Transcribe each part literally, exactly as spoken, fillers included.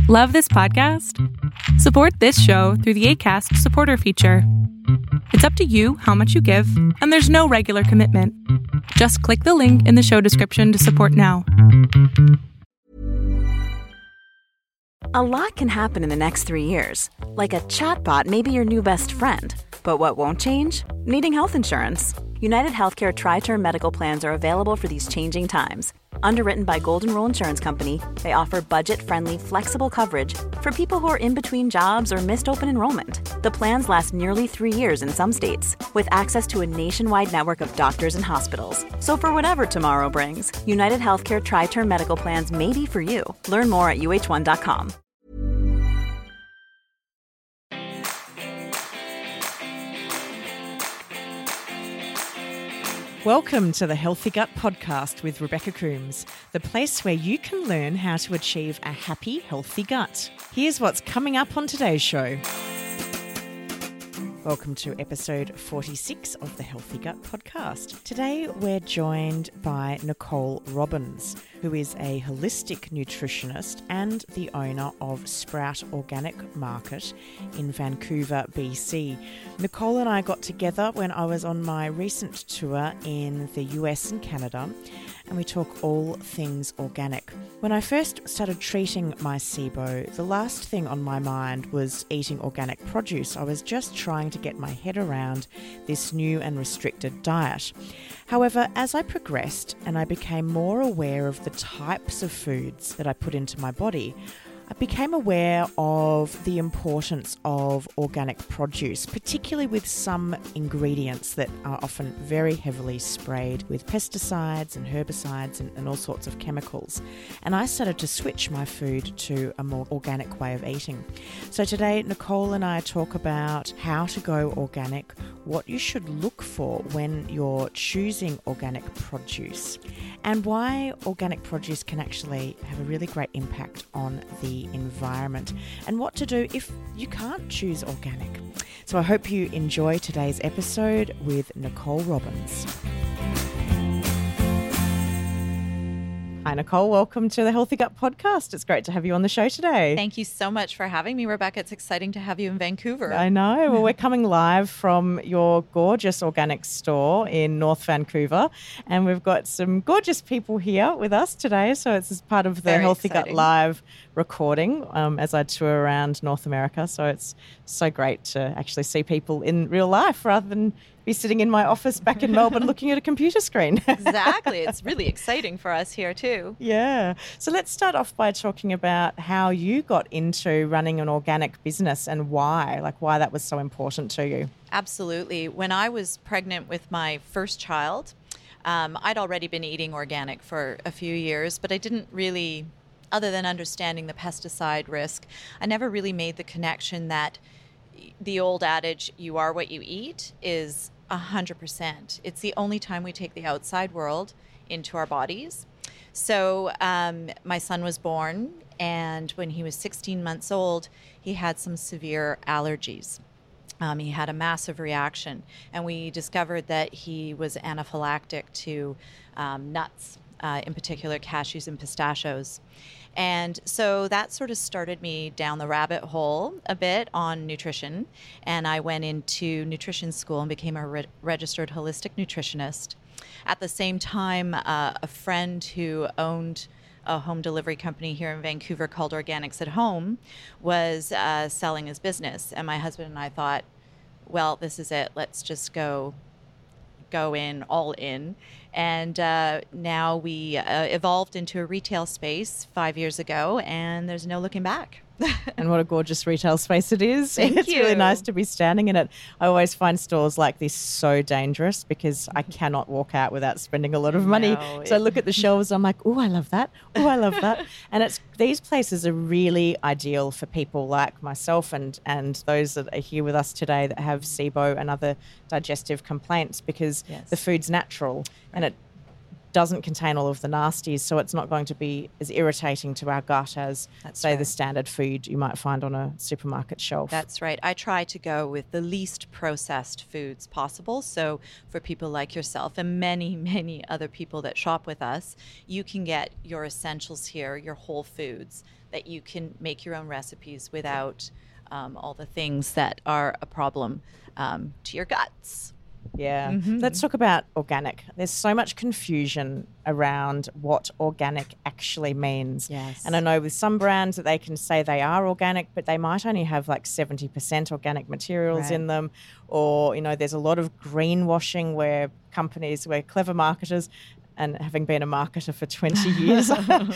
Love this podcast? Support this show through the Acast supporter feature. It's up to you how much you give, and there's no regular commitment. Just click the link in the show description to support now. A lot can happen in the next three years. Like a chatbot may be your new best friend. But what won't change? Needing health insurance. United Healthcare Tri-Term Medical Plans are available for these changing times. Underwritten by Golden Rule Insurance Company, they offer budget-friendly, flexible coverage for people who are in between jobs or missed open enrollment. The plans last nearly three years in some states, with access to a nationwide network of doctors and hospitals. So for whatever tomorrow brings, United Healthcare Tri-Term Medical Plans may be for you. Learn more at U H one dot com. Welcome to the Healthy Gut Podcast with Rebecca Coombs, the place where you can learn how to achieve a happy, healthy gut. Here's what's coming up on today's show. Welcome to episode forty-six of the Healthy Gut Podcast. Today we're joined by Nicole Robbins, who is a holistic nutritionist and the owner of Sprout Organic Market in Vancouver, B C. Nicole and I got together when I was on my recent tour in the U S and Canada, and we talk all things organic. When I first started treating my SIBO, the last thing on my mind was eating organic produce. I was just trying to get my head around this new and restricted diet. However, as I progressed and I became more aware of the types of foods that I put into my body, I became aware of the importance of organic produce, particularly with some ingredients that are often very heavily sprayed with pesticides and herbicides and, and all sorts of chemicals. And I started to switch my food to a more organic way of eating. So today, Nicole and I talk about how to go organic, what you should look for when you're choosing organic produce, and why organic produce can actually have a really great impact on the environment, and what to do if you can't choose organic. So I hope you enjoy today's episode with Nicole Robbins. Hi Nicole, welcome to the Healthy Gut Podcast. It's great to have you on the show today. Thank you so much for having me, Rebecca. It's exciting to have you in Vancouver. I know. Well, we're coming live from your gorgeous organic store in North Vancouver, and we've got some gorgeous people here with us today. So it's as part of the Very Healthy exciting. Gut Live recording um, as I tour around North America. So it's so great to actually see people in real life rather than be sitting in my office back in Melbourne looking at a computer screen. Exactly. It's really exciting for us here too. Yeah. So let's start off by talking about how you got into running an organic business and why, like why that was so important to you. Absolutely. When I was pregnant with my first child, um, I'd already been eating organic for a few years, but I didn't really, other than understanding the pesticide risk, I never really made the connection that the old adage, you are what you eat, is one hundred percent. It's the only time we take the outside world into our bodies. So um, my son was born, and when he was sixteen months old, he had some severe allergies. Um, he had a massive reaction, and we discovered that he was anaphylactic to um, nuts, uh, in particular cashews and pistachios. And so that sort of started me down the rabbit hole a bit on nutrition. And I went into nutrition school and became a re- registered holistic nutritionist. At the same time, uh, a friend who owned a home delivery company here in Vancouver called Organics at Home was uh, selling his business. And my husband and I thought, well, this is it. Let's just go go in, all in. And uh, now we uh, evolved into a retail space five years ago, and there's no looking back. And what a gorgeous retail space it is. Thank it's you. really nice to be standing in it. I always find stores like this so dangerous because I cannot walk out without spending a lot of money. No, so I it- look at the shelves, I'm like, oh, I love that. Oh, I love that. And it's these places are really ideal for people like myself and, and those that are here with us today that have SIBO and other digestive complaints because Yes. the food's natural and it doesn't contain all of the nasties, so it's not going to be as irritating to our gut as, That's say, right. the standard food you might find on a supermarket shelf. That's right. I try to go with the least processed foods possible. So for people like yourself and many, many other people that shop with us, you can get your essentials here, your whole foods, that you can make your own recipes without um, all the things that are a problem um, to your guts. Yeah. Mm-hmm. Let's talk about organic. There's so much confusion around what organic actually means. Yes. And I know with some brands that they can say they are organic, but they might only have like seventy percent organic materials Right. in them. Or, you know, there's a lot of greenwashing where companies, where clever marketers, and having been a marketer for twenty years,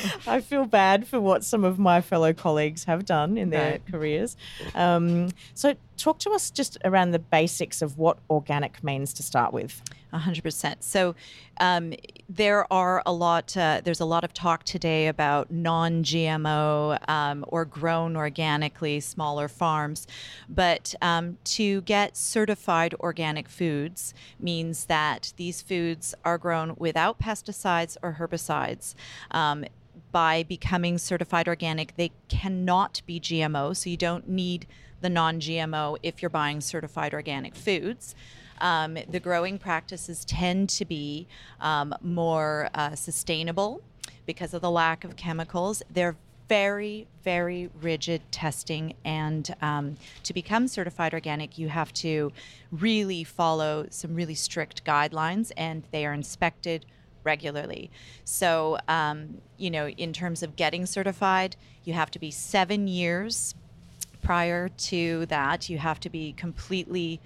I feel bad for what some of my fellow colleagues have done in their Right. careers. Um, so talk to us just around the basics of what organic means to start with. A hundred percent. So um, there are a lot. Uh, there's a lot of talk today about non-G M O um, or grown organically, smaller farms. But um, to get certified organic foods means that these foods are grown without pesticides or herbicides. Um, by becoming certified organic, they cannot be G M O. So you don't need the non-G M O if you're buying certified organic foods. Um, the growing practices tend to be um, more uh, sustainable because of the lack of chemicals. They're very, very rigid testing, and um, to become certified organic, you have to really follow some really strict guidelines, and they are inspected regularly. So, um, you know, in terms of getting certified, you have to be seven years. Prior to that, you have to be completely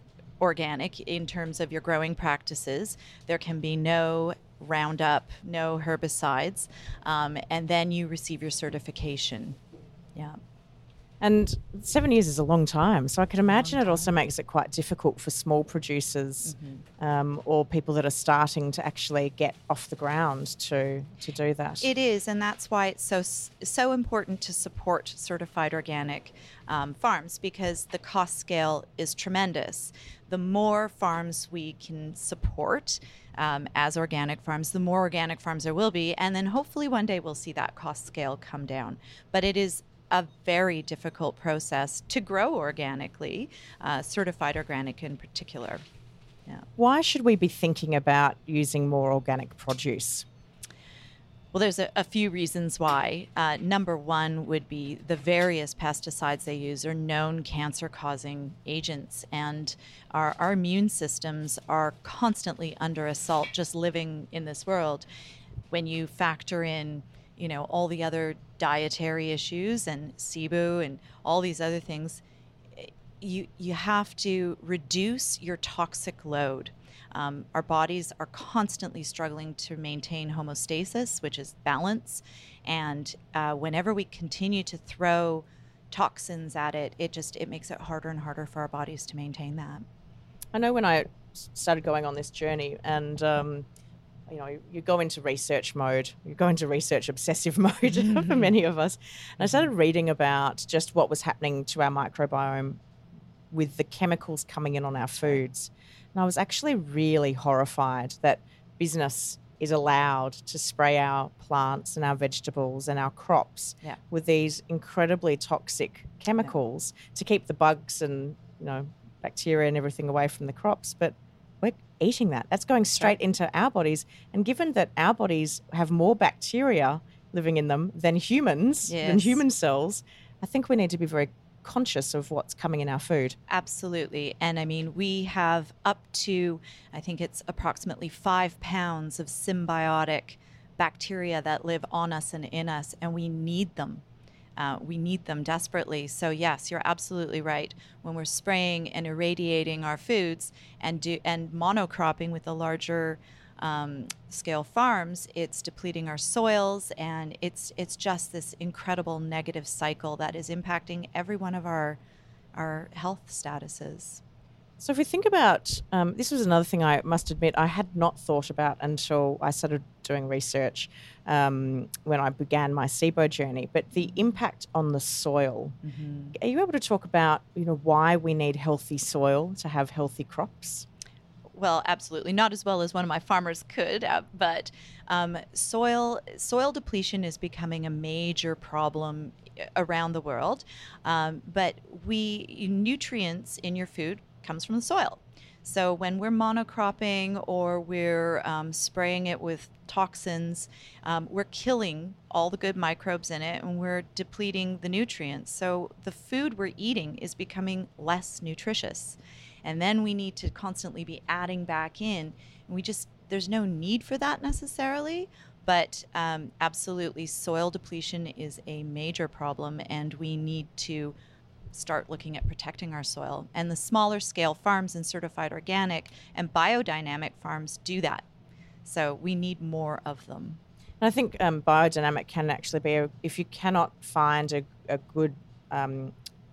organic in terms of your growing practices. There can be no Roundup, no herbicides, um, and then you receive your certification. Yeah. And seven years is a long time. So I can imagine it also makes it quite difficult for small producers Mm-hmm. um, or people that are starting to actually get off the ground to, to do that. It is, and that's why it's so so important to support certified organic um, farms, because the cost scale is tremendous. The more farms we can support um, as organic farms, the more organic farms there will be, and then hopefully one day we'll see that cost scale come down. But it is a very difficult process to grow organically, uh, certified organic in particular. Yeah. Why should we be thinking about using more organic produce? Well, there's a, a few reasons why. Uh, number one would be the various pesticides they use are known cancer-causing agents, and our, our immune systems are constantly under assault just living in this world. When you factor in, you know, all the other dietary issues and S I B U and all these other things, you you have to reduce your toxic load. Um, our bodies are constantly struggling to maintain homeostasis, which is balance. And uh, whenever we continue to throw toxins at it, it just it makes it harder and harder for our bodies to maintain that. I know when I started going on this journey and, um, you know, you go into research mode, you go into research obsessive mode for many of us. And I started reading about just what was happening to our microbiome with the chemicals coming in on our foods. And I was actually really horrified that business is allowed to spray our plants and our vegetables and our crops Yeah. with these incredibly toxic chemicals to keep the bugs and, you know, bacteria and everything away from the crops. But we're eating that. That's going straight into our bodies. And given that our bodies have more bacteria living in them than humans, than Yes. human cells, I think we need to be very conscious of what's coming in our food. Absolutely. And I mean, we have up to, I think it's approximately five pounds of symbiotic bacteria that live on us and in us, and we need them. Uh, we need them desperately. So yes, you're absolutely right. When we're spraying and irradiating our foods and do and monocropping with the larger um, scale farms, it's depleting our soils, and it's it's just this incredible negative cycle that is impacting every one of our our health statuses. So if we think about, um, this was another thing I must admit I had not thought about until I started doing research um, when I began my S I B O journey, but the impact on the soil. Mm-hmm. Are you able to talk about, you know, why we need healthy soil to have healthy crops? well, absolutely not as well as one of my farmers could, uh, but um, soil soil depletion is becoming a major problem around the world. Um, but we nutrients in your food comes from the soil. So when we're monocropping or we're um, spraying it with toxins, um, we're killing all the good microbes in it and we're depleting the nutrients. So the food we're eating is becoming less nutritious. And then we need to constantly be adding back in. And we just, there's no need for that necessarily, but um, absolutely soil depletion is a major problem and we need to start looking at protecting our soil. And the smaller scale farms and certified organic and biodynamic farms do that. So we need more of them. And I think um, biodynamic can actually be, a, if you cannot find a, a good um,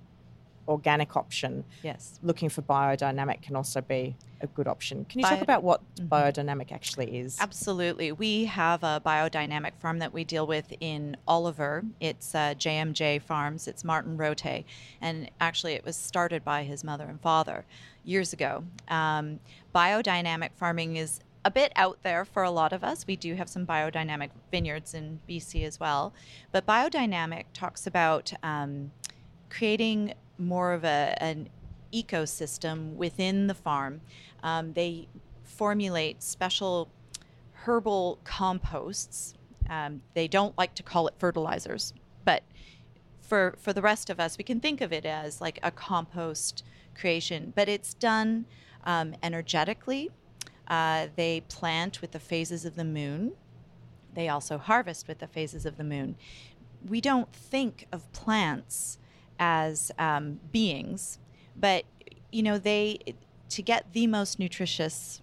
organic option, yes, looking for biodynamic can also be a good option. Can you Bio- talk about what mm-hmm. biodynamic actually is? Absolutely. We have a biodynamic farm that we deal with in Oliver. It's uh, J M J Farms. It's Martin Rote. And actually it was started by his mother and father years ago. Um, biodynamic farming is a bit out there for a lot of us. We do have some biodynamic vineyards in B C as well. But biodynamic talks about um, creating more of a, an ecosystem within the farm. Um, they formulate special herbal composts. Um, they don't like to call it fertilizers, but for for the rest of us, we can think of it as like a compost creation, but it's done um, energetically. Uh, they plant with the phases of the moon. They also harvest with the phases of the moon. We don't think of plants as um, beings, but you know, they to get the most nutritious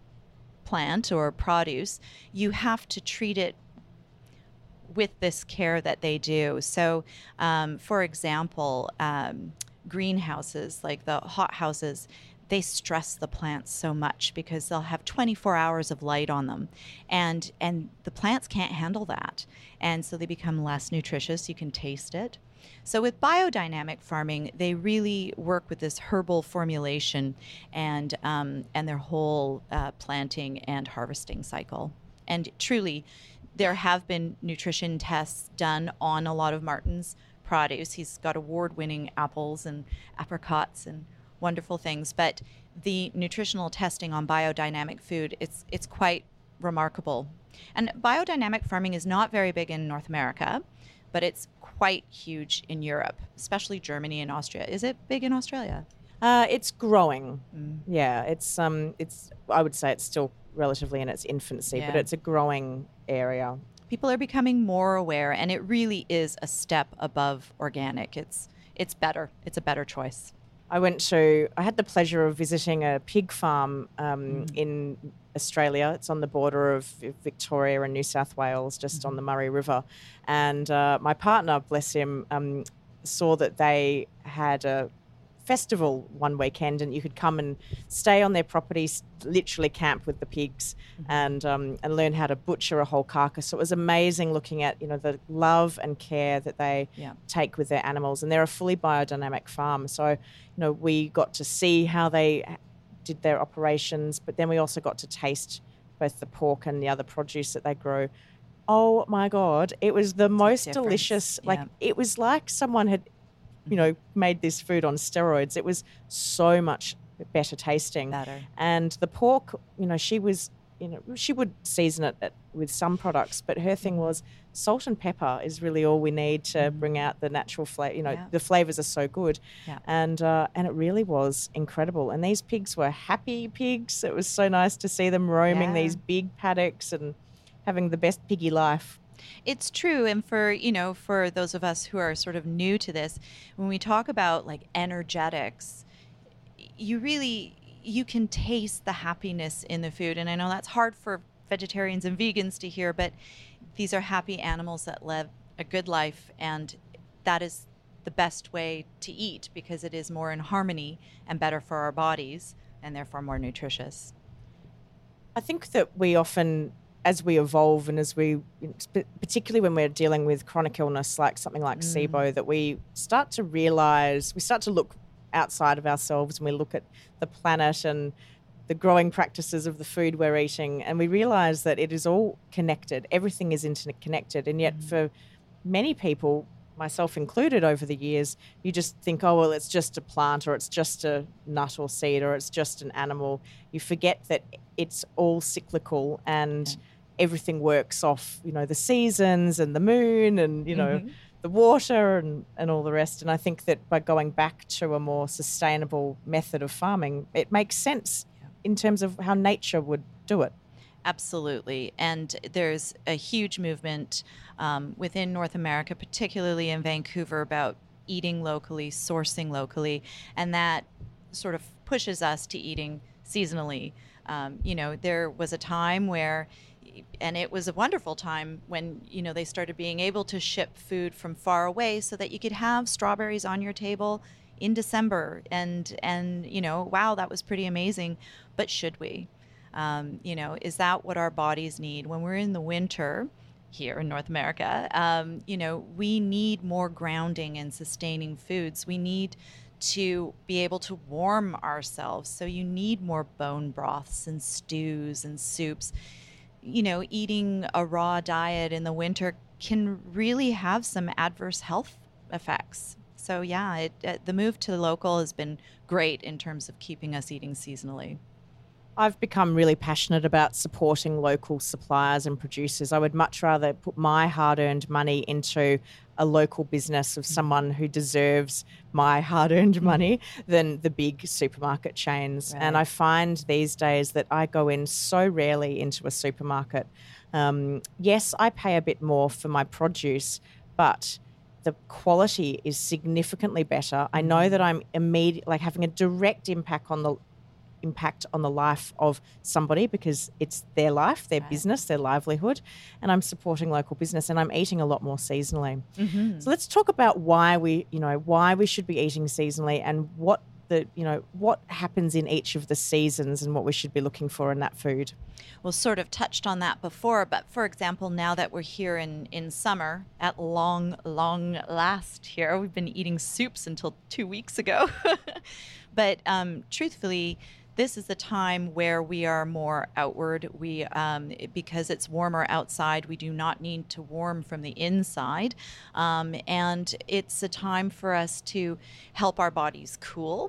plant or produce, you have to treat it with this care that they do. So, um, for example, um, greenhouses, like the hothouses, they stress the plants so much because they'll have twenty-four hours of light on them, and and the plants can't handle that, and so they become less nutritious. You can taste it. So with biodynamic farming, they really work with this herbal formulation and um, and their whole uh, planting and harvesting cycle. And truly, there have been nutrition tests done on a lot of Martin's produce. He's got award-winning apples and apricots and wonderful things. But the nutritional testing on biodynamic food, it's it's quite remarkable. And biodynamic farming is not very big in North America, but it's quite huge in Europe, especially Germany and Austria. Is it big in Australia? Uh, it's growing. Mm. Yeah, it's um, it's. I would say it's still relatively in its infancy, Yeah. but it's a growing area. People are becoming more aware, and it really is a step above organic. It's it's better. It's a better choice. I went to. I had the pleasure of visiting a pig farm um, Mm. in Australia. It's on the border of Victoria and New South Wales, just Mm-hmm. on the Murray River. And uh, my partner, bless him, um, saw that they had a festival one weekend, and you could come and stay on their properties, literally camp with the pigs, Mm-hmm. and um, and learn how to butcher a whole carcass. So it was amazing looking at, you know, the love and care that they Yeah. take with their animals, and they're a fully biodynamic farm. So, you know, we got to see how they did their operations, but then we also got to taste both the pork and the other produce that they grow. Oh my God, it was the most difference. delicious. Like Yeah. it was like someone had, you know, made this food on steroids. It was so much better tasting. Better. And the pork, you know, she was, you know, she would season it at, with some products, but her thing was salt and pepper is really all we need to Mm. bring out the natural flavor. You know, Yeah. the flavors are so good. Yeah. And uh, and it really was incredible. And these pigs were happy pigs. It was so nice to see them roaming Yeah. these big paddocks and having the best piggy life. It's true. And for, you know, for those of us who are sort of new to this, when we talk about like energetics, you really, you can taste the happiness in the food. And I know that's hard for vegetarians and vegans to hear, but these are happy animals that live a good life. And that is the best way to eat because it is more in harmony and better for our bodies and therefore more nutritious. I think that we often, as we evolve and as we, particularly when we're dealing with chronic illness like something like Mm. SIBO, that we start to realise, we start to look outside of ourselves and we look at the planet and the growing practices of the food we're eating, and we realize that it is all connected. Everything is interconnected. And yet mm. for many people, myself included over the years, you just think, oh, well, it's just a plant or it's just a nut or seed or it's just an animal. You forget that it's all cyclical and okay. everything works off, you know, the seasons and the moon and, you know, mm-hmm. the water and, and all the rest. And I think that by going back to a more sustainable method of farming, it makes sense yeah. in terms of how nature would do it. Absolutely. And there's a huge movement um, within North America, particularly in Vancouver, about eating locally, sourcing locally, and that sort of pushes us to eating seasonally. Um, you know, there was a time where, and it was a wonderful time when, you know, they started being able to ship food from far away so that you could have strawberries on your table in December. And, and you know, wow, that was pretty amazing. But should we? Um, you know, is that what our bodies need when we're in the winter here in North America? Um, you know, we need more grounding and sustaining foods. We need to be able to warm ourselves. So you need more bone broths and stews and soups. You know, eating a raw diet in the winter can really have some adverse health effects. So yeah, it, it, the move to the local has been great in terms of keeping us eating seasonally. I've become really passionate about supporting local suppliers and producers. I would much rather put my hard-earned money into a local business of someone who deserves my hard-earned money than the big supermarket chains. Right. And I find these days that I go in so rarely into a supermarket. Um, yes, I pay a bit more for my produce, but the quality is significantly better. I know that I'm immediate, like having a direct impact on the impact on the life of somebody because it's their life, their right. business, their livelihood, and I'm supporting local business and I'm eating a lot more seasonally. Mm-hmm. So let's talk about why we, you know, why we should be eating seasonally and what the, you know, what happens in each of the seasons and what we should be looking for in that food. Well, sort of touched on that before, but for example, now that we're here in, in summer, at long, long last here, we've been eating soups until two weeks ago. But um, truthfully, this is the time where we are more outward. We, um, because it's warmer outside, we do not need to warm from the inside. Um, and it's a time for us to help our bodies cool.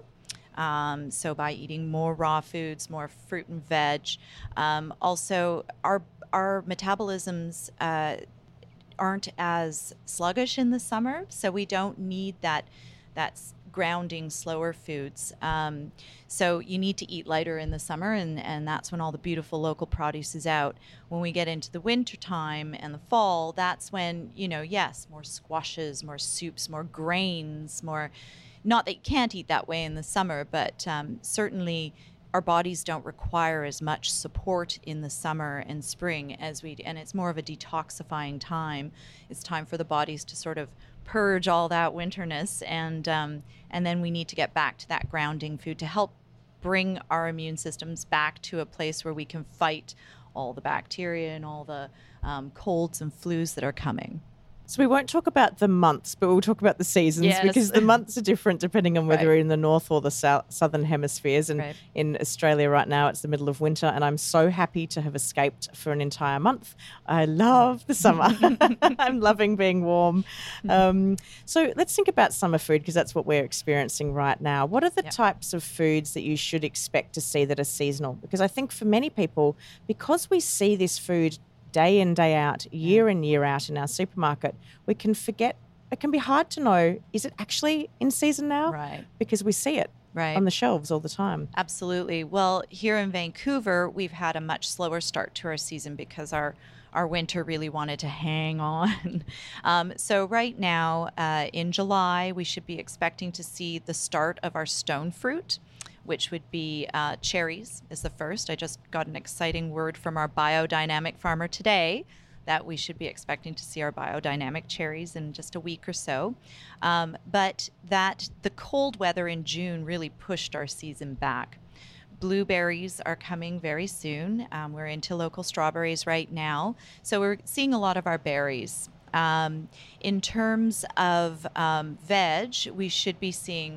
Um, so by eating more raw foods, more fruit and veg. Um, also, our, our metabolisms uh, aren't as sluggish in the summer, so we don't need that, that grounding, slower foods. Um, so you need to eat lighter in the summer, and, and that's when all the beautiful local produce is out. When we get into the winter time and the fall, that's when, you know, yes, more squashes, more soups, more grains, more, not that you can't eat that way in the summer, but um, certainly our bodies don't require as much support in the summer and spring as we, and it's more of a detoxifying time. It's time for the bodies to sort of purge all that winterness, and um, and then we need to get back to that grounding food to help bring our immune systems back to a place where we can fight all the bacteria and all the um, colds and flus that are coming. So we won't talk about the months, but we'll talk about the seasons yes. because the months are different depending on whether right. we're in the north or the south, southern hemispheres. And right. in Australia right now, it's the middle of winter, and I'm so happy to have escaped for an entire month. I love the summer. I'm loving being warm. Um, so let's think about summer food because that's what we're experiencing right now. What are the yep. types of foods that you should expect to see that are seasonal? Because I think for many people, because we see this food day in, day out, year in, year out in our supermarket, we can forget, it can be hard to know, is it actually in season now? Right. Because we see it right. on the shelves all the time. Absolutely. Well, here in Vancouver, we've had a much slower start to our season because our our winter really wanted to hang on. um, so right now, uh, in July, we should be expecting to see the start of our stone fruit, which would be uh, cherries is the first. I just got an exciting word from our biodynamic farmer today that we should be expecting to see our biodynamic cherries in just a week or so. Um, but that the cold weather in June really pushed our season back. Blueberries are coming very soon. Um, we're into local strawberries right now. So we're seeing a lot of our berries. Um, in terms of um, veg, we should be seeing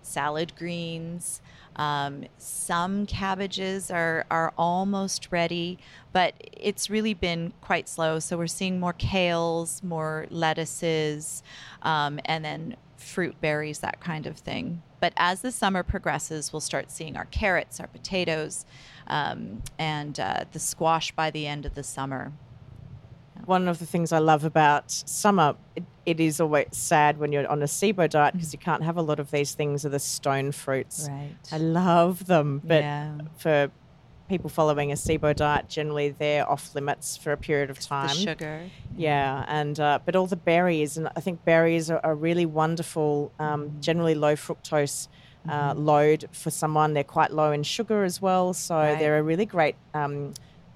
salad greens. Um, some cabbages are, are almost ready, but it's really been quite slow. So we're seeing more kales, more lettuces, um, and then fruit, berries, that kind of thing. But as the summer progresses, we'll start seeing our carrots, our potatoes, um, and uh, the squash by the end of the summer. One of the things I love about summer, it, it is always sad when you're on a SIBO diet because you can't have a lot of these things, are the stone fruits. Right. I love them, but Yeah. for people following a SIBO diet, generally they're off limits for a period of time. The sugar. Yeah, and uh, but all the berries, and I think berries are, are really wonderful, um, Mm-hmm. generally low fructose uh, load for someone. They're quite low in sugar as well, so Right. they're a really great um,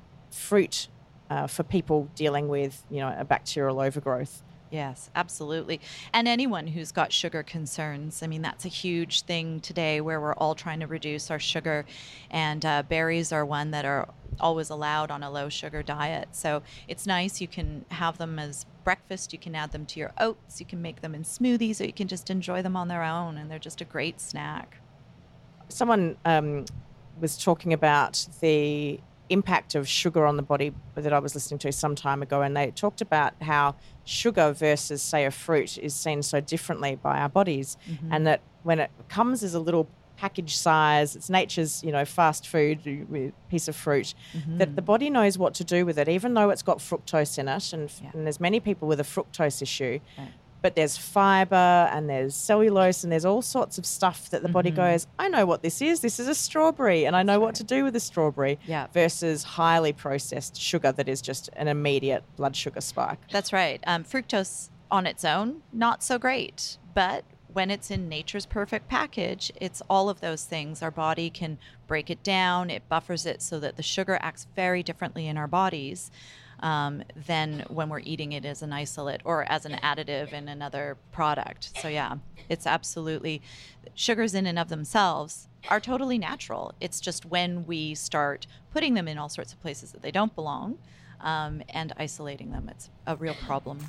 fruit uh, for people dealing with, you know, a bacterial overgrowth. Yes, absolutely. And anyone who's got sugar concerns, I mean, that's a huge thing today where we're all trying to reduce our sugar. And uh, berries are one that are always allowed on a low sugar diet. So it's nice. You can have them as breakfast. You can add them to your oats. You can make them in smoothies, or you can just enjoy them on their own. And they're just a great snack. Someone um, was talking about the impact of sugar on the body that I was listening to some time ago, and they talked about how sugar versus, say, a fruit is seen so differently by our bodies, Mm-hmm. and that when it comes as a little package size, it's nature's, you know, fast food piece of fruit, Mm-hmm. that the body knows what to do with it, even though it's got fructose in it, and, Yeah. and there's many people with a fructose issue. Right. But there's fiber and there's cellulose and there's all sorts of stuff that the body Mm-hmm. goes, I know what this is. This is a strawberry and I know what to do with a strawberry. Yeah. Versus highly processed sugar that is just an immediate blood sugar spike. That's right. Um, fructose on its own, not so great. But when it's in nature's perfect package, it's all of those things. Our body can break it down. It buffers it so that the sugar acts very differently in our bodies um, than when we're eating it as an isolate or as an additive in another product. So yeah, it's absolutely, sugars in and of themselves are totally natural. It's just when we start putting them in all sorts of places that they don't belong um, and isolating them, it's a real problem.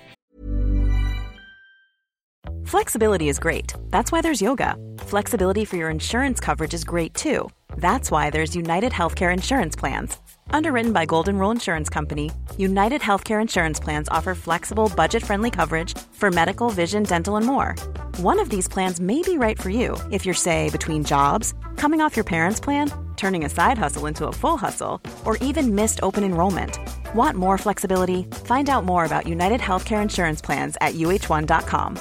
Flexibility is great. That's why there's yoga. Flexibility for your insurance coverage is great too. That's why there's United Healthcare Insurance Plans. Underwritten by Golden Rule Insurance Company, United Healthcare Insurance Plans offer flexible, budget-friendly coverage for medical, vision, dental, and more. One of these plans may be right for you if you're, say, between jobs, coming off your parents' plan, turning a side hustle into a full hustle, or even missed open enrollment. Want more flexibility? Find out more about United Healthcare Insurance Plans at U H one dot com.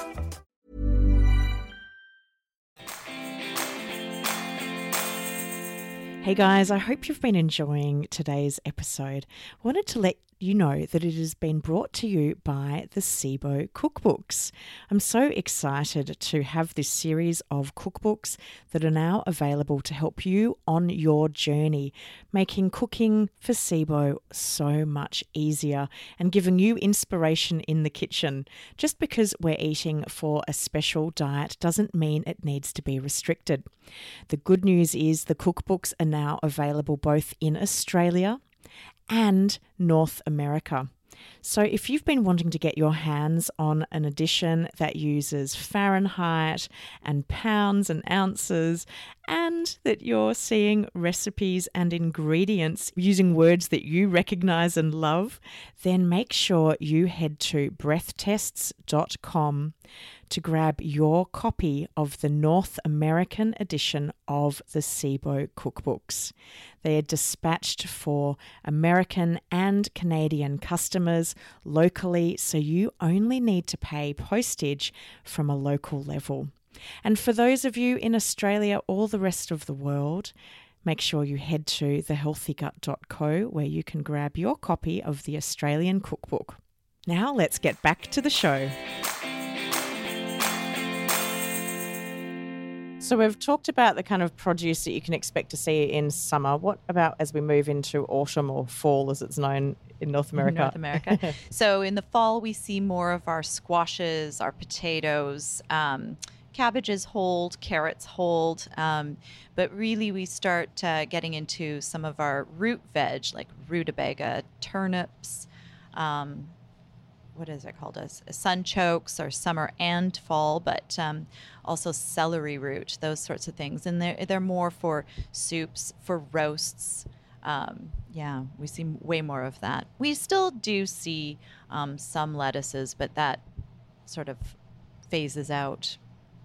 Hey guys, I hope you've been enjoying today's episode. I wanted to let you know that it has been brought to you by the SIBO Cookbooks. I'm so excited to have this series of cookbooks that are now available to help you on your journey, making cooking for SIBO so much easier and giving you inspiration in the kitchen. Just because we're eating for a special diet doesn't mean it needs to be restricted. The good news is the cookbooks are now available both in Australia and North America. So if you've been wanting to get your hands on an edition that uses Fahrenheit and pounds and ounces, and that you're seeing recipes and ingredients using words that you recognize and love, then make sure you head to breath tests dot com to grab your copy of the North American edition of the SIBO cookbooks. They are dispatched for American and Canadian customers locally, so you only need to pay postage from a local level. And for those of you in Australia or the rest of the world, make sure you head to the healthy gut dot co where you can grab your copy of the Australian cookbook. Now let's get back to the show. So we've talked about the kind of produce that you can expect to see in summer. What about as we move into autumn, or fall as it's known in North America? North America. So in the fall, we see more of our squashes, our potatoes, um, cabbages hold, carrots hold, um, but really we start uh, getting into some of our root veg like rutabaga, turnips, um, what is it called? As sunchokes or summer and fall, but um, also celery root, those sorts of things. And they're, they're more for soups, for roasts. Um, yeah, we see way more of that. We still do see um, some lettuces, but that sort of phases out.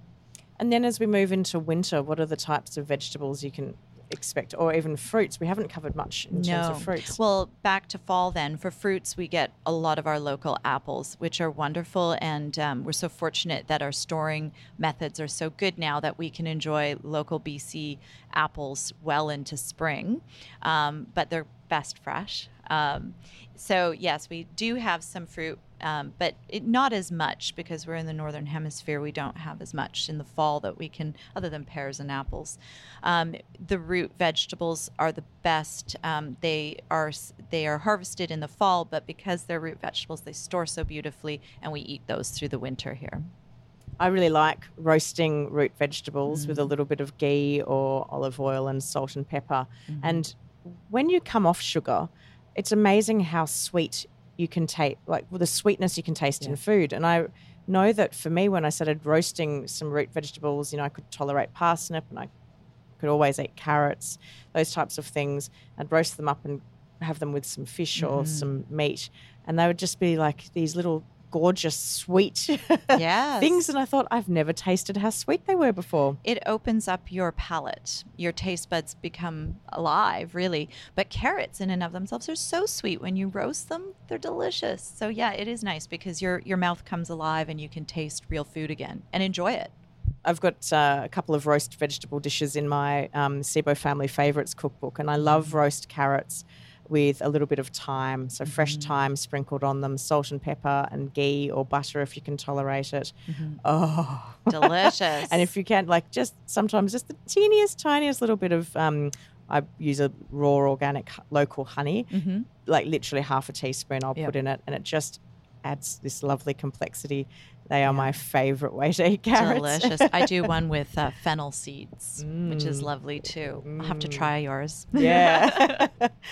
And then as we move into winter, what are the types of vegetables you can expect, or even fruits? We haven't covered much in no. terms of fruits. Well, back to fall then. For fruits, we get a lot of our local apples, which are wonderful, and um, we're so fortunate that our storing methods are so good now that we can enjoy local B C apples well into spring, um, but they're best fresh. Um, so yes, we do have some fruit, um, but it, not as much, because we're in the northern hemisphere. We don't have as much in the fall that we can, other than pears and apples. Um, the root vegetables are the best. Um, they are they are harvested in the fall, but because they're root vegetables, they store so beautifully, and we eat those through the winter here. I really like roasting root vegetables mm. with a little bit of ghee or olive oil and salt and pepper. Mm-hmm. And when you come off sugar, it's amazing how sweet you can taste, like well, the sweetness you can taste yeah. in food. And I know that for me, when I started roasting some root vegetables, you know, I could tolerate parsnip and I could always eat carrots, those types of things. I'd roast them up and have them with some fish mm. or some meat. And they would just be like these little gorgeous, sweet yes. things. And I thought, I've never tasted how sweet they were before. It opens up your palate. Your taste buds become alive, really. But carrots in and of themselves are so sweet. When you roast them, they're delicious. So yeah, it is nice because your, your mouth comes alive and you can taste real food again and enjoy it. I've got uh, a couple of roast vegetable dishes in my um, SIBO Family Favourites cookbook, and I love roast carrots with a little bit of thyme, so fresh mm-hmm. thyme sprinkled on them, salt and pepper and ghee or butter if you can tolerate it. Mm-hmm. Oh, delicious. And if you can, like just sometimes just the teeniest, tiniest little bit of, um, I use a raw organic local honey, mm-hmm. like literally half a teaspoon I'll yep. put in it, and it just adds this lovely complexity. They are yeah. my favourite way to eat carrots. Delicious. I do one with uh, fennel seeds, mm. which is lovely too. Mm. I'll have to try yours. Yeah.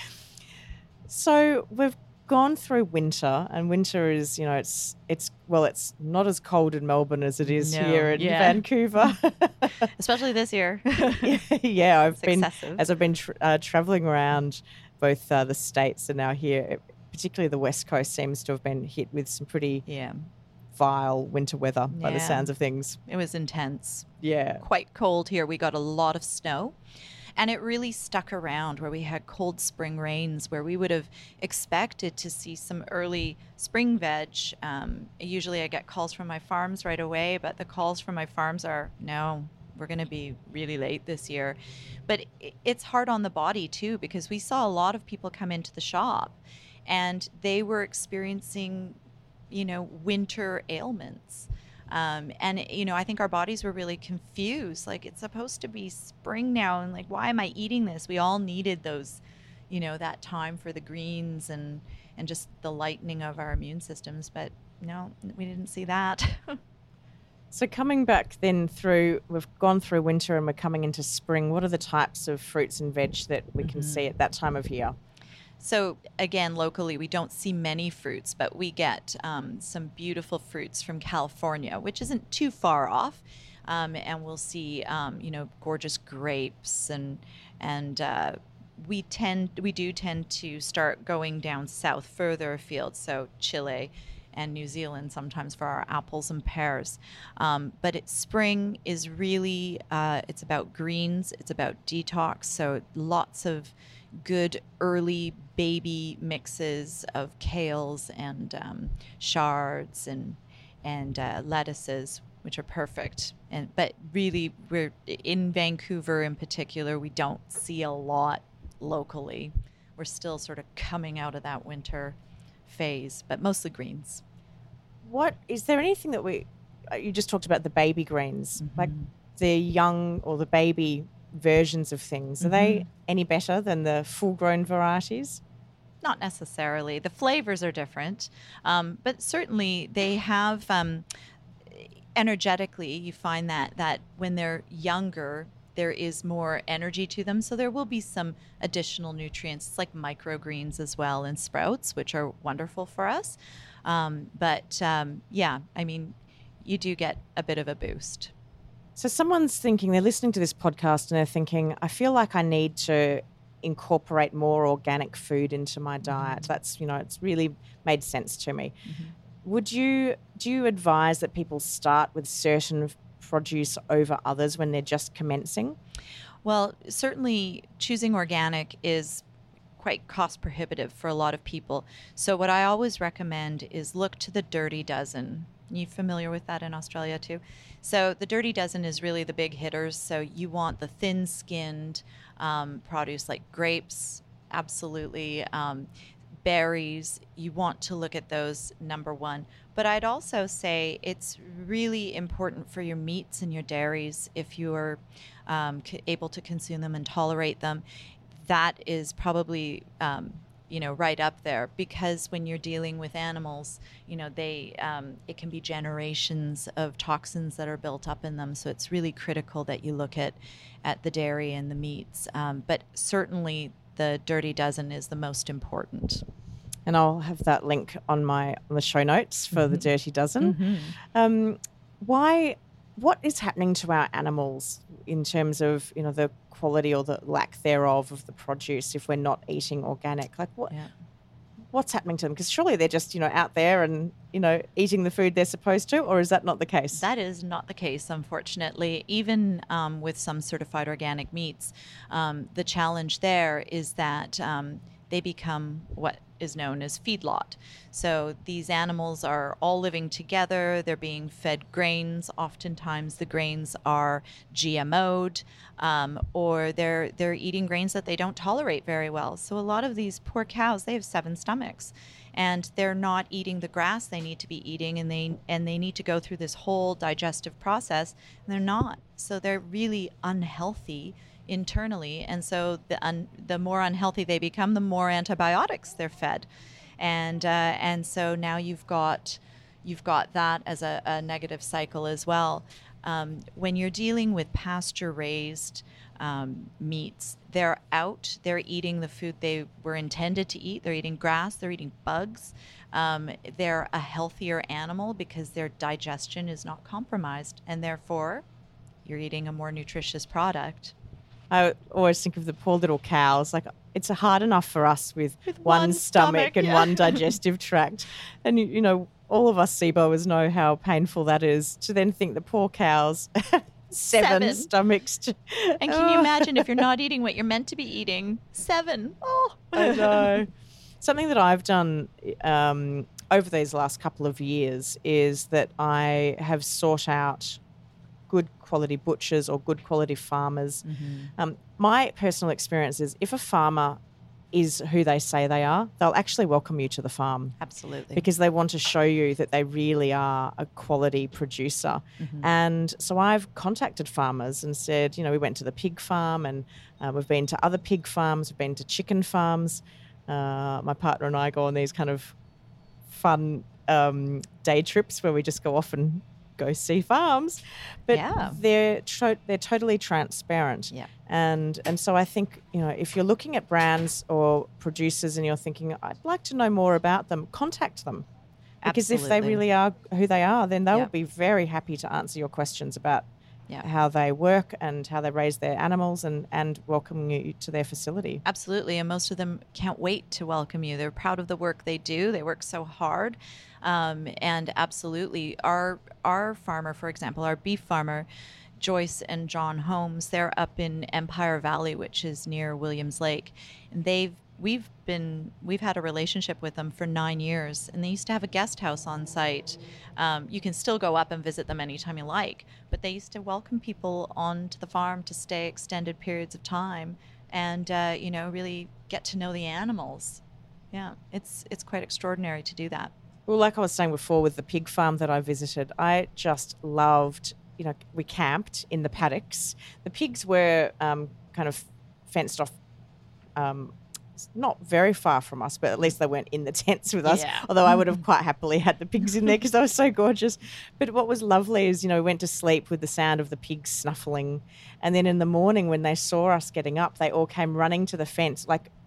So we've gone through winter, and winter is, you know, it's, it's well, it's not as cold in Melbourne as it is no, here in yeah. Vancouver. Especially this year. yeah, I've it's been, excessive. as I've been tra- uh, travelling around both uh, the States and now here, it, particularly the West Coast seems to have been hit with some pretty yeah. vile winter weather by yeah. the sounds of things. It was intense. Yeah. Quite cold here. We got a lot of snow. And it really stuck around where we had cold spring rains, where we would have expected to see some early spring veg. Um, usually I get calls from my farms right away, but the calls from my farms are, no, we're going to be really late this year. But it's hard on the body too, because we saw a lot of people come into the shop and they were experiencing, you know, winter ailments. Um, and, you know, I think our bodies were really confused. Like, it's supposed to be spring now. And like, why am I eating this? We all needed those, you know, that time for the greens and, and just the lightening of our immune systems. But no, we didn't see that. So coming back then through, we've gone through winter and we're coming into spring. What are the types of fruits and veg that we can mm-hmm. see at that time of year? So again, locally, we don't see many fruits, but we get um, some beautiful fruits from California, which isn't too far off. Um, and we'll see, um, you know, gorgeous grapes, and and uh, we tend we do tend to start going down south further afield, so Chile and New Zealand sometimes for our apples and pears. Um, but it, spring is really uh, it's about greens, it's about detox, so lots of good early baby mixes of kales and um, shards and and uh, lettuces, which are perfect. And but really, we're in Vancouver in particular, we don't see a lot locally. We're still sort of coming out of that winter phase, but mostly greens. What is there anything that we? You just talked about the baby greens, mm-hmm. like the young or the baby versions of things. Are mm-hmm. they any better than the full-grown varieties? Not necessarily. The flavors are different, um, but certainly they have um, energetically. You find that that when they're younger, there is more energy to them, so there will be some additional nutrients. It's like microgreens as well, and sprouts, which are wonderful for us. Um, but um, yeah, I mean, you do get a bit of a boost. So someone's thinking, they're listening to this podcast and they're thinking, I feel like I need to incorporate more organic food into my diet. That's, you know, it's really made sense to me. Mm-hmm. Would you, do you advise that people start with certain produce over others when they're just commencing? Well, certainly choosing organic is quite cost prohibitive for a lot of people. So what I always recommend is look to the Dirty Dozen. You familiar with that in Australia too? So the Dirty Dozen is really the big hitters. So you want the thin-skinned um, produce like grapes, absolutely, um, berries. You want to look at those, number one. But I'd also say it's really important for your meats and your dairies, if you are um, c- able to consume them and tolerate them. That is probably um, you know, right up there, because when you're dealing with animals, you know, they um, it can be generations of toxins that are built up in them. So it's really critical that you look at at the dairy and the meats. Um, but certainly the Dirty Dozen is the most important. And I'll have that link on my on the show notes for mm-hmm. the Dirty Dozen. Mm-hmm. Um, why? What is happening to our animals in terms of, you know, the quality or the lack thereof of the produce if we're not eating organic? Like what? Yeah. What's happening to them? Because surely they're just, you know, out there and, you know, eating the food they're supposed to, or is that not the case? That is not the case, unfortunately. Even um, with some certified organic meats, um, the challenge there is that um, they become what is known as feedlot. So these animals are all living together. They're being fed grains. Oftentimes the grains are G M O'd, um, or they're they're eating grains that they don't tolerate very well. So a lot of these poor cows, they have seven stomachs, and they're not eating the grass they need to be eating, and they and they need to go through this whole digestive process, and they're not. So they're really unhealthy internally, and so the un, the more unhealthy they become, the more antibiotics they're fed, and uh, and so now you've got you've got that as a, a negative cycle as well. Um, when you're dealing with pasture raised um, meats, they're out, they're eating the food they were intended to eat. They're eating grass, they're eating bugs. Um, they're a healthier animal because their digestion is not compromised, and therefore you're eating a more nutritious product. I always think of the poor little cows. Like, it's hard enough for us with, with one, one stomach, stomach and yeah. one digestive tract. And, you, you know, all of us seaboers know how painful that is, to then think the poor cows have seven, seven stomachs. To, and can oh. you imagine if you're not eating what you're meant to be eating? Seven. Oh, I know. Something that I've done um, over these last couple of years is that I have sought out good quality butchers or good quality farmers. Mm-hmm. Um, my personal experience is if a farmer is who they say they are, they'll actually welcome you to the farm. Absolutely. Because they want to show you that they really are a quality producer. Mm-hmm. And so I've contacted farmers and said, you know, we went to the pig farm, and uh, we've been to other pig farms, we've been to chicken farms. Uh, my partner and I go on these kind of fun um, day trips where we just go off and go see farms, but yeah. they're tro- they're totally transparent. Yeah. And and so I think, you know, if you're looking at brands or producers and you're thinking, I'd like to know more about them, contact them. Because Absolutely. if they really are who they are, then they yeah. will be very happy to answer your questions about yeah. how they work and how they raise their animals, and, and welcome you to their facility. Absolutely. And most of them can't wait to welcome you. They're proud of the work they do. They work so hard. Um, and absolutely, our our farmer, for example, our beef farmer, Joyce and John Holmes, they're up in Empire Valley, which is near Williams Lake. And they've we've been we've had a relationship with them for nine years, and they used to have a guest house on site. Um, you can still go up and visit them anytime you like, but they used to welcome people onto the farm to stay extended periods of time, and uh, you know, really get to know the animals. Yeah, it's it's quite extraordinary to do that. Well, like I was saying before with the pig farm that I visited, I just loved, you know, we camped in the paddocks. The pigs were um, kind of fenced off, um, not very far from us, but at least they weren't in the tents with us, yeah. although I would have quite happily had the pigs in there because they were so gorgeous. But what was lovely is, you know, we went to sleep with the sound of the pigs snuffling, and then in the morning when they saw us getting up, they all came running to the fence, like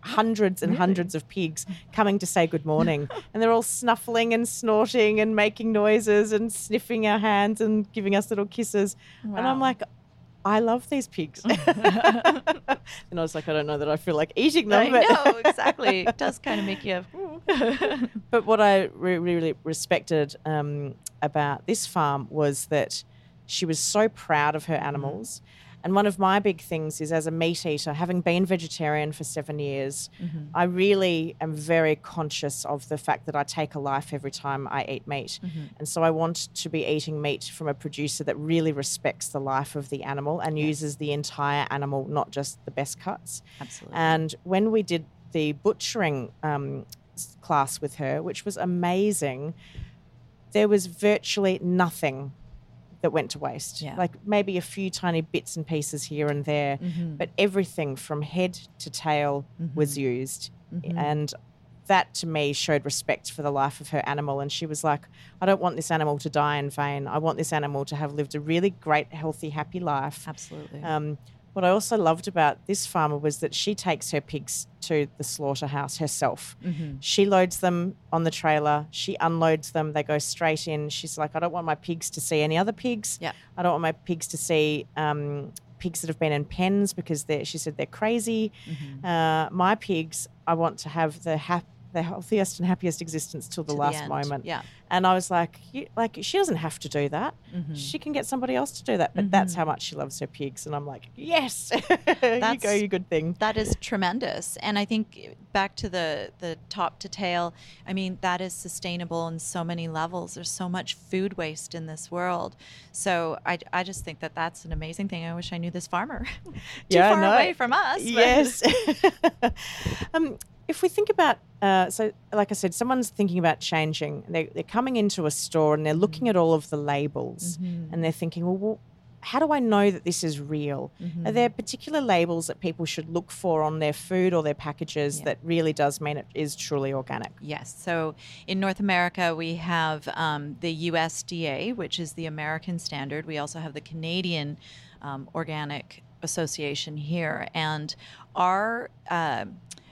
hundreds and Really? hundreds of pigs coming to say good morning. And they're all snuffling and snorting and making noises and sniffing our hands and giving us little kisses. Wow. And I'm like, I love these pigs. And I was like, I don't know that I feel like eating them. I but know, exactly. It does kind of make you... But what I re- really respected um, about this farm was that she was so proud of her animals. Mm-hmm. And one of my big things is, as a meat eater, having been vegetarian for seven years, mm-hmm. I really am very conscious of the fact that I take a life every time I eat meat. Mm-hmm. And so I want to be eating meat from a producer that really respects the life of the animal and yes. uses the entire animal, not just the best cuts. Absolutely. And when we did the butchering um, class with her, which was amazing, there was virtually nothing that went to waste. Yeah. Like maybe a few tiny bits and pieces here and there, mm-hmm. but everything from head to tail mm-hmm. was used. Mm-hmm. And that to me showed respect for the life of her animal. And she was like, I don't want this animal to die in vain. I want this animal to have lived a really great, healthy, happy life. Absolutely. Um, what I also loved about this farmer was that she takes her pigs to the slaughterhouse herself. Mm-hmm. She loads them on the trailer. She unloads them. They go straight in. She's like, I don't want my pigs to see any other pigs. Yeah. I don't want my pigs to see um, pigs that have been in pens because they're, she said they're crazy. Mm-hmm. Uh, my pigs, I want to have the hap- the healthiest and happiest existence till the to last the moment. Yeah. And I was like, you, like she doesn't have to do that. Mm-hmm. She can get somebody else to do that. But mm-hmm. that's how much she loves her pigs. And I'm like, yes, you go, you good thing. That is tremendous. And I think back to the, the top to tail, I mean, that is sustainable on so many levels. There's so much food waste in this world. So I, I just think that that's an amazing thing. I wish I knew this farmer. Too yeah, far no. away from us. Yes. um, If we think about, uh, so like I said, someone's thinking about changing. They're, they're coming into a store and they're looking at all of the labels mm-hmm. and they're thinking, well, well, how do I know that this is real? Mm-hmm. Are there particular labels that people should look for on their food or their packages yeah. that really does mean it is truly organic? Yes. So in North America, we have um, the U S D A, which is the American standard. We also have the Canadian um, Organic Association here. And our... Uh,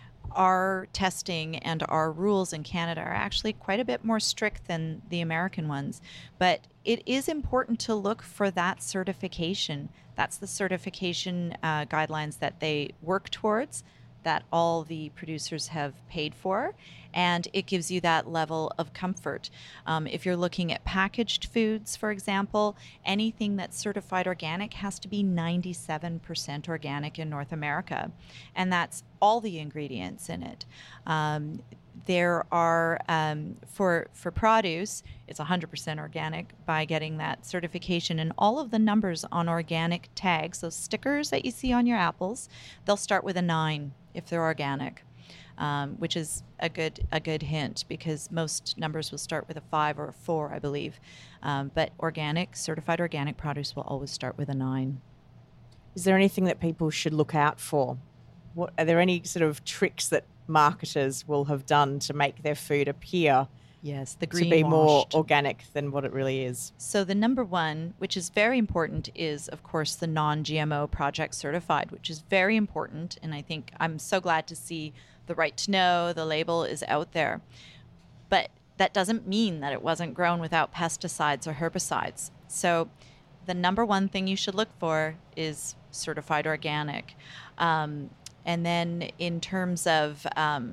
Our testing and our rules in Canada are actually quite a bit more strict than the American ones. But it is important to look for that certification. That's the certification uh, guidelines that they work towards, that all the producers have paid for, and it gives you that level of comfort. Um, if you're looking at packaged foods, for example, anything that's certified organic has to be ninety-seven percent organic in North America, and that's all the ingredients in it. Um, there are, um, for, for produce, it's one hundred percent organic by getting that certification, and all of the numbers on organic tags, those stickers that you see on your apples, they'll start with a nine if they're organic, um, which is a good a good hint because most numbers will start with a five or a four, I believe. Um, but organic, certified organic produce will always start with a nine. Is there anything that people should look out for? What, are there any sort of tricks that marketers will have done to make their food appear yes, the to be more organic than what it really is? So the number one, which is very important, is, of course, the non-G M O Project Certified, which is very important. And I think I'm so glad to see the right to know, the label is out there. But that doesn't mean that it wasn't grown without pesticides or herbicides. So the number one thing you should look for is certified organic. Um, and then in terms of... Um,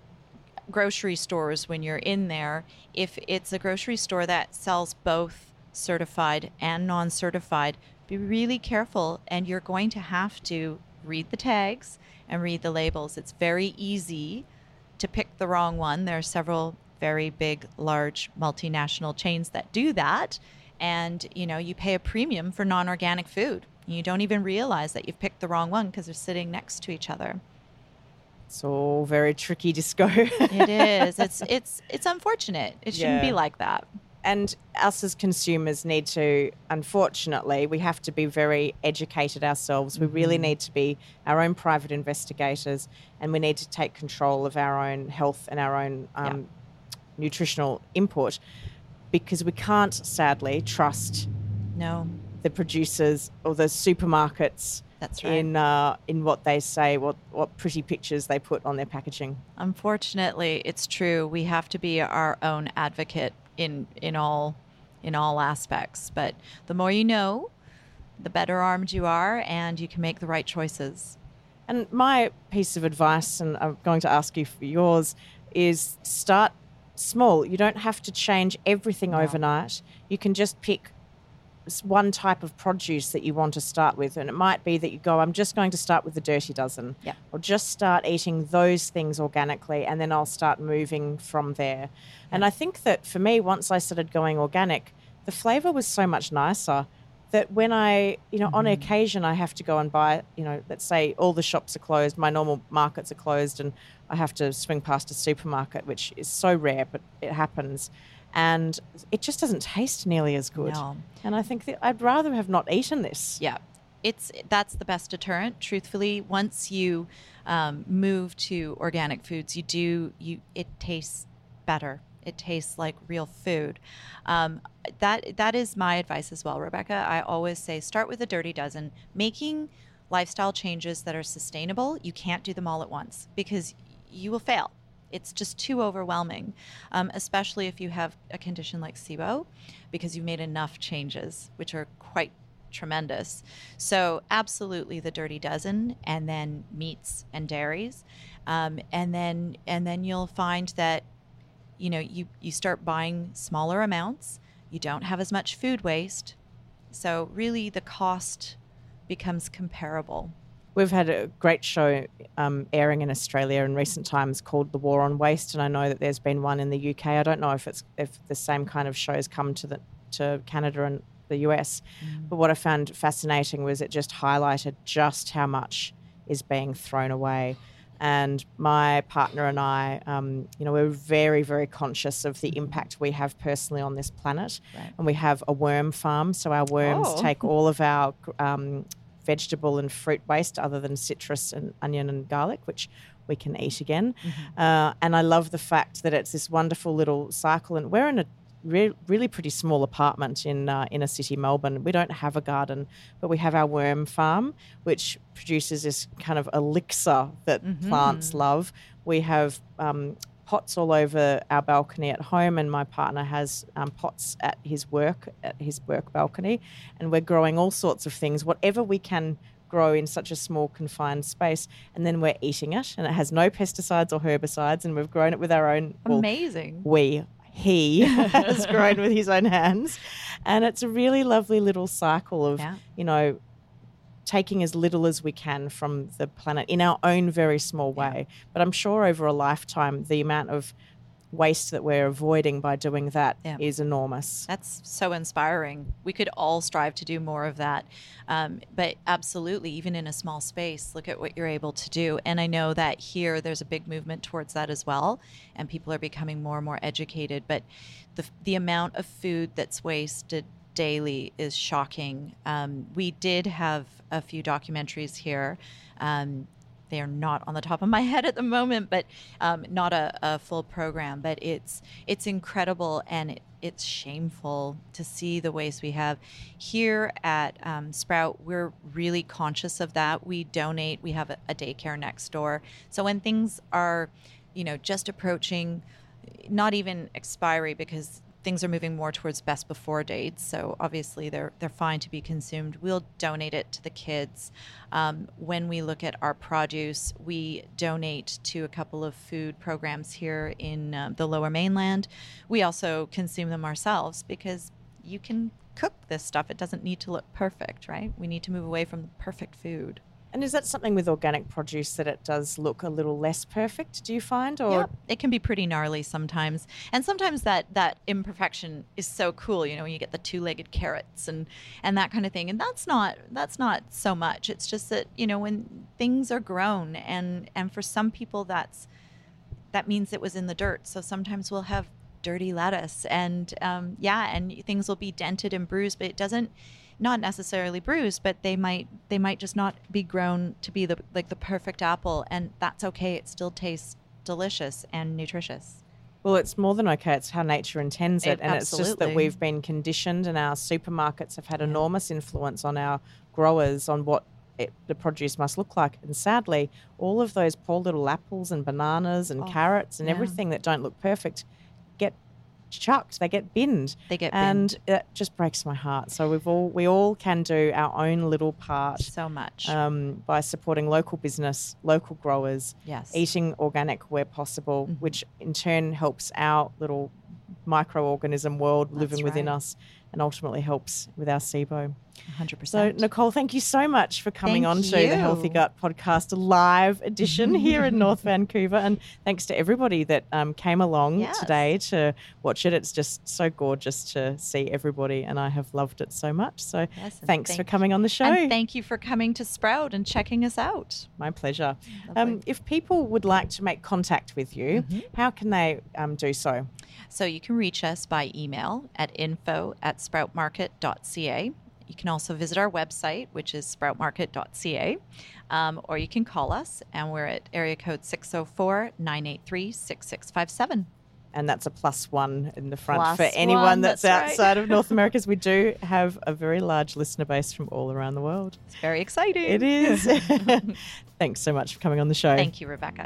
grocery stores, when you're in there, if it's a grocery store that sells both certified and non-certified, be really careful, and you're going to have to read the tags and read the labels. It's very easy to pick the wrong one. There are several very big, large multinational chains that do that, and you know, you pay a premium for non-organic food. You don't even realize that you've picked the wrong one because they're sitting next to each other. It's all very tricky disco. It is. It's it's it's unfortunate. It shouldn't Yeah. be like that. And us as consumers need to, unfortunately, we have to be very educated ourselves. We really need to be our own private investigators, and we need to take control of our own health and our own um, nutritional input, because we can't, sadly, trust No, the producers or the supermarkets That's right. in uh, in what they say, what, what pretty pictures they put on their packaging. Unfortunately, it's true. We have to be our own advocate in in all in all aspects. But the more you know, the better armed you are, and you can make the right choices. And my piece of advice, and I'm going to ask you for yours, is start small. You don't have to change everything No. overnight. You can just pick s- one type of produce that you want to start with. And it might be that you go, I'm just going to start with the Dirty Dozen. Yeah. Or just start eating those things organically, and then I'll start moving from there. And I think that for me, once I started going organic, the flavour was so much nicer that when I, you know, on occasion I have to go and buy, you know, let's say all the shops are closed, my normal markets are closed, and I have to swing past a supermarket, which is so rare, but it happens. And it just doesn't taste nearly as good. No. And I think that I'd rather have not eaten this. Yeah, it's that's the best deterrent. Truthfully, once you um, move to organic foods, you do you it tastes better. It tastes like real food. Um, that that is my advice as well, Rebecca. I always say start with a Dirty Dozen. Making lifestyle changes that are sustainable, you can't do them all at once because you will fail. It's just too overwhelming, um, especially if you have a condition like S I B O, because you've made enough changes, which are quite tremendous. So absolutely the Dirty Dozen, and then meats and dairies, um, and then and then you'll find that you know you you start buying smaller amounts. You don't have as much food waste, so really the cost becomes comparable. We've had a great show um, airing in Australia in recent times called The War on Waste, and I know that there's been one in the U K. I don't know if it's if the same kind of shows come to the to Canada and the U S. Mm. But what I found fascinating was it just highlighted just how much is being thrown away. And my partner and I, um, you know, we're very, very conscious of the impact we have personally on this planet. Right. And we have a worm farm, so our worms Oh. take all of our um, vegetable and fruit waste other than citrus and onion and garlic, which we can eat again. Mm-hmm. Uh, and I love the fact that it's this wonderful little cycle. And we're in a re- really pretty small apartment in uh, inner city Melbourne. We don't have a garden, but we have our worm farm, which produces this kind of elixir that mm-hmm. plants love. We have um, pots all over our balcony at home, and my partner has um, pots at his work, at his work balcony, and we're growing all sorts of things, whatever we can grow in such a small confined space, and then we're eating it, and it has no pesticides or herbicides, and we've grown it with our own... Well, Amazing. We, he has grown with his own hands, and it's a really lovely little cycle of, yeah. you know, taking as little as we can from the planet in our own very small way. Yeah. But I'm sure over a lifetime, the amount of waste that we're avoiding by doing that yeah. is enormous. That's so inspiring. We could all strive to do more of that. Um, but absolutely, even in a small space, look at what you're able to do. And I know that here there's a big movement towards that as well. And people are becoming more and more educated. But the, the amount of food that's wasted daily is shocking. Um, we did have a few documentaries here. Um, they are not on the top of my head at the moment, but um, not a, a full program. But it's it's incredible, and it, it's shameful to see the waste we have here at um, Sprout. We're really conscious of that. We donate. We have a, a daycare next door, so when things are, you know, just approaching, not even expiry, because things are moving more towards best before dates, so obviously they're they're fine to be consumed. We'll donate it to the kids. Um, when we look at our produce, we donate to a couple of food programs here in uh, the Lower Mainland. We also consume them ourselves because you can cook this stuff. It doesn't need to look perfect, right? We need to move away from the perfect food. And is that something with organic produce that it does look a little less perfect, do you find? Or yeah, it can be pretty gnarly sometimes. And sometimes that, that imperfection is so cool, you know, when you get the two-legged carrots and, and that kind of thing. And that's not that's not so much. It's just that, you know, when things are grown, and, and for some people that's that means it was in the dirt. So sometimes we'll have dirty lettuce and um, yeah, and things will be dented and bruised, but it doesn't not necessarily bruised, but they might they might just not be grown to be the like the perfect apple, and that's okay. It still tastes delicious and nutritious. Well, it's more than okay. It's how nature intends it, it and absolutely. It's just that we've been conditioned, and our supermarkets have had enormous influence on our growers on what it, the produce must look like. And sadly, all of those poor little apples and bananas and Oh, carrots and yeah. everything that don't look perfect get chucked. They get binned. They get and binned. it just breaks my heart. So we've all we all can do our own little part So much. um, by supporting local business, local growers, Yes. eating organic where possible, Mhm. which in turn helps our little microorganism world That's living within right. us and ultimately helps with our SIBO. one hundred So, percent. Nicole, thank you so much for coming Thank on to the Healthy you. Gut Podcast live edition here in North Vancouver. And thanks to everybody that um, came along Yes. today to watch it. It's just so gorgeous to see everybody, and I have loved it so much. So, Yes, and thanks for thank- coming on the show. And thank you for coming to Sprout and checking us out. My pleasure. Lovely. Um, if people would like to make contact with you, Mhm. how can they um, do so? So you can reach us by email at info at sproutmarket dot c a. You can also visit our website, which is sprout market dot c a, um, or you can call us, and we're at area code six oh four, nine eight three, six six five seven. And that's a plus one in the front Plus for anyone one, that's, that's right. outside of North America, because we do have a very large listener base from all around the world. It's very exciting. It is. Thanks so much for coming on the show. Thank you, Rebecca.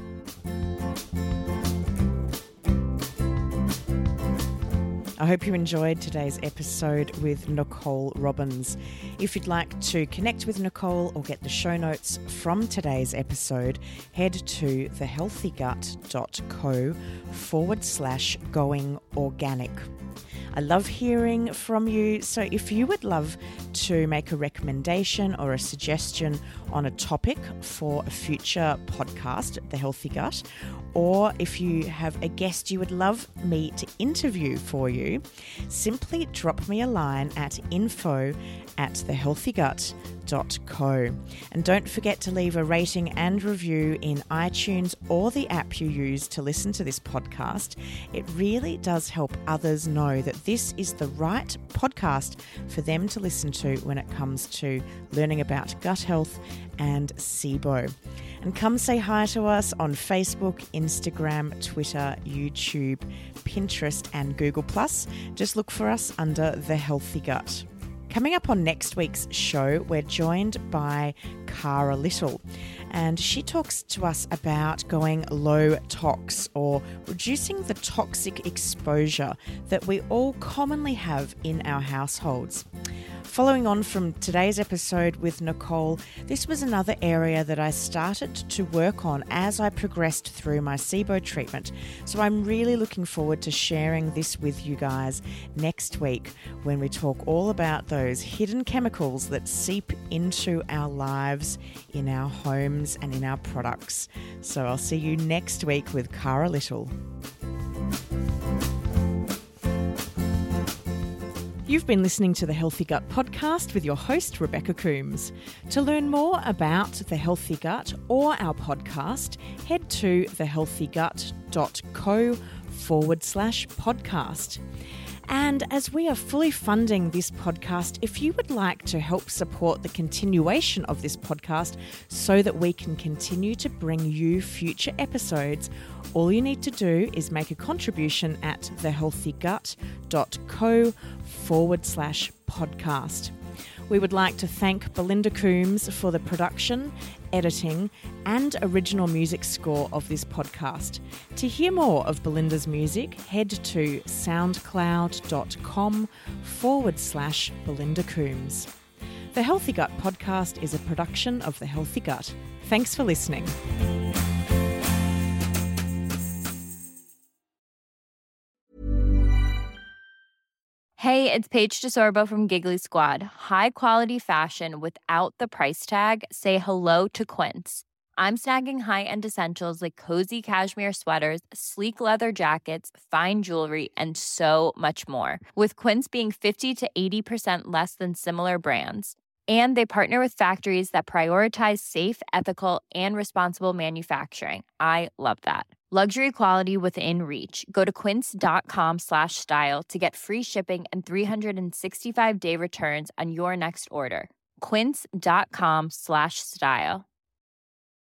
I hope you enjoyed today's episode with Nicole Robbins. If you'd like to connect with Nicole or get the show notes from today's episode, head to thehealthygut.co forward slash going organic. I love hearing from you, so if you would love to make a recommendation or a suggestion on a topic for a future podcast, The Healthy Gut, or if you have a guest you would love me to interview for you, simply drop me a line at info at thehealthygut.co. And don't forget to leave a rating and review in iTunes or the app you use to listen to this podcast. It really does help others know that this is the right podcast for them to listen to when it comes to learning about gut health and SIBO. And come say hi to us on Facebook, Instagram, Twitter, YouTube, Pinterest, and Google Plus. Just look for us under The Healthy Gut. Coming up on next week's show, we're joined by Cara Little, and she talks to us about going low tox, or reducing the toxic exposure that we all commonly have in our households. Following on from today's episode with Nicole, this was another area that I started to work on as I progressed through my SIBO treatment. So I'm really looking forward to sharing this with you guys next week when we talk all about those hidden chemicals that seep into our lives, in our homes, and in our products. So I'll see you next week with Cara Little. You've been listening to the Healthy Gut Podcast with your host, Rebecca Coombs. To learn more about the Healthy Gut or our podcast, head to thehealthygut.co forward slash podcast. And as we are fully funding this podcast, if you would like to help support the continuation of this podcast so that we can continue to bring you future episodes, all you need to do is make a contribution at thehealthygut.co forward slash podcast. We would like to thank Belinda Coombs for the production, editing, and original music score of this podcast. To hear more of Belinda's music, head to soundcloud.com forward slash Belinda Coombs. The Healthy Gut Podcast is a production of The Healthy Gut. Thanks for listening. Hey, it's Paige DeSorbo from Giggly Squad. High quality fashion without the price tag. Say hello to Quince. I'm snagging high-end essentials like cozy cashmere sweaters, sleek leather jackets, fine jewelry, and so much more. With Quince being fifty to eighty percent less than similar brands. And they partner with factories that prioritize safe, ethical, and responsible manufacturing. I love that. Luxury quality within reach. Go to quince.com slash style to get free shipping and three sixty-five day returns on your next order. Quince.com slash style.